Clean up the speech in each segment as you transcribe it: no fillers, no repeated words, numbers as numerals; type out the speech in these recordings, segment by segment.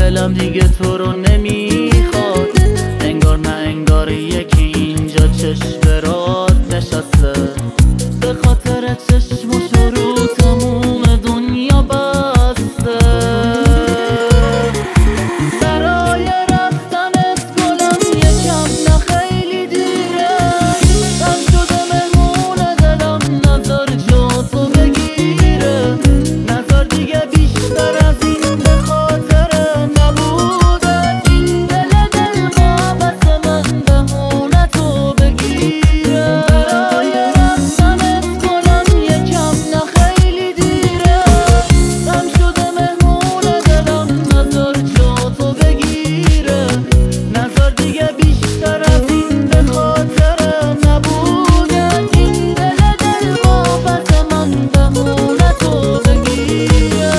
دلم دیگه تو رو نمیخواد، انگار نه انگار یکی اینجا چشم برات نشسته، به خاطر چشمش رو تموم دنیا بسته. برای رفتنت گلم یکم نه خیلی دیره، من شده مهمون دلم، نظر جا تو بگیره، نظر دیگه بیشتر از این به خاطر نبودن این دل ما بس من بهونه تو بگیره. برای رفتنت گلم یکم نه خیلی دیره، من شده مهمون دلم، نظر جا تو بگیره، نظر دیگه بیشتر از این به خاطر نبودن این دل ما بس من بهونه تو بگیره.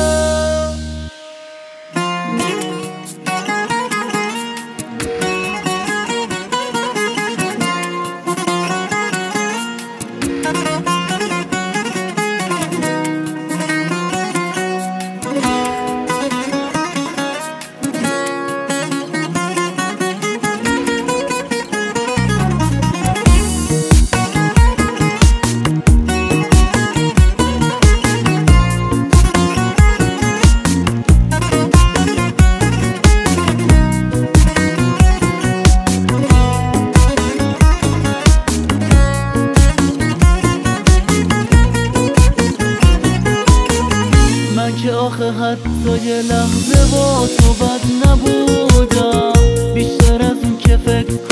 من که آخه حتی یه لحظه با تو بد نبودم، بیشتر از اون که فکر